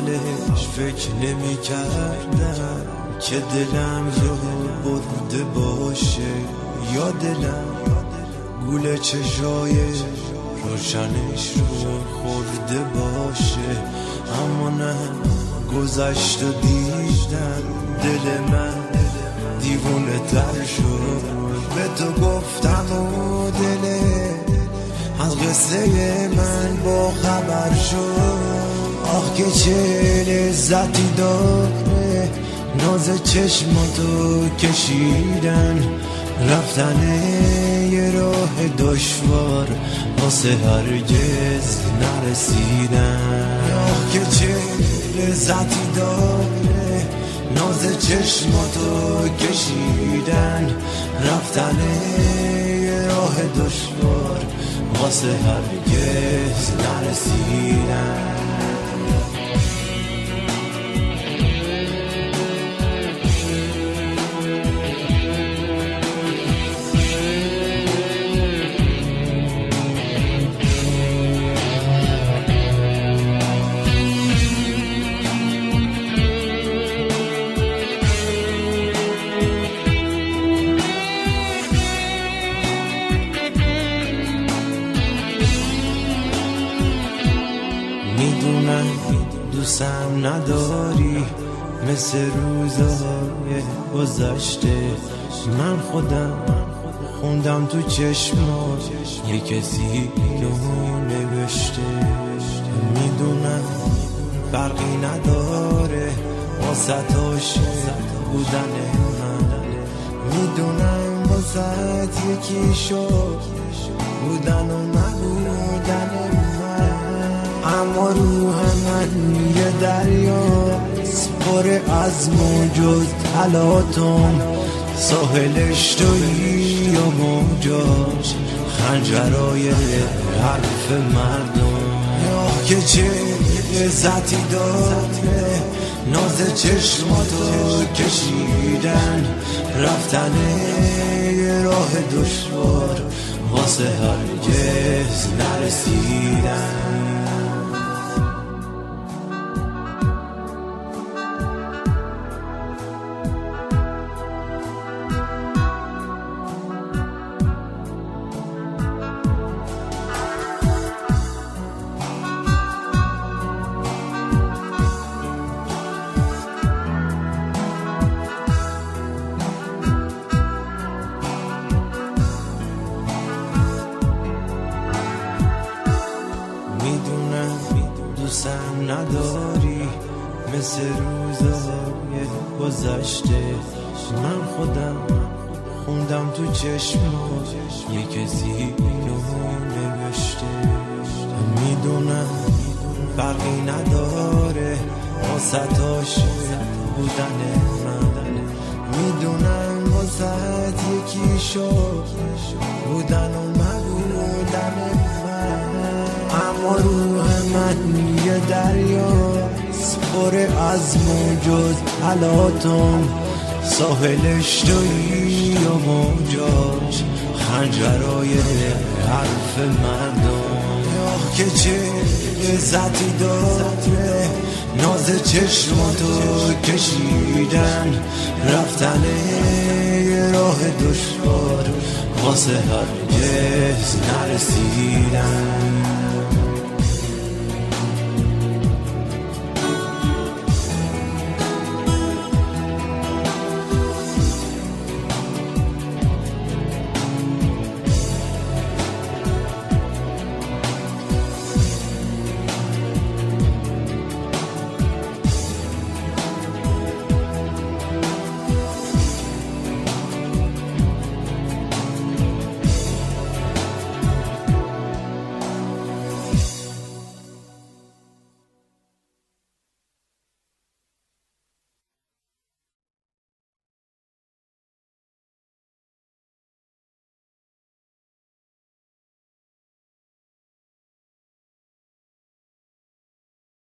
اولش فکر نمی کردم که دلم رو برده باشه، یا دلم گول چشای روشنش رو خورده باشه. اما نه، گذشت و دیدم دل من دیوونه تر شد. به تو گفتم و دلت از قصه من با خبر شد. آخ که چه لذتی داره ناز چشماتو کشیدن، رفتن یه راه دشوار واسه هرگز نرسیدن. آخ که چه لذتی داره ناز چشماتو کشیدن، رفتن یه راه دشوار واسه هرگز نرسیدن. میدونم دوستم نداری مثل روزهای گذشته. من خودم خوندم تو چشمات یه کسی رو نوشته. میدونم فرقی نداره واسه عاشق بودن من، میدونم واسه یکی شد بودن و نبودن من. اما روح من یه دریاست پر از موج تلاطم، ساحلش تویی و موجاش خنجرای حرف مردم. یا که چه لذتی داره ناز چشماتو کشیدن، رفتن یه راه دشوار واسه هرگز نرسیدن. میدونم دوستم نداری مثل روزهای گذشته. من خودم خوندم تو چشمات یه کسی رو نوشته. میدونم فرقی نداره واسه عاشق بودن من، میدونم واسه یکی شد بودن و نبودن من. اما روح من یه دریاست پر از موج تلاطم، ساحلش تویی و موجاش خنجرای حرف مردم. آخ که چه لذتی داره ناز چشماتو کشیدن، رفتن یه راه دشوار واسه هرگز نرسیدن.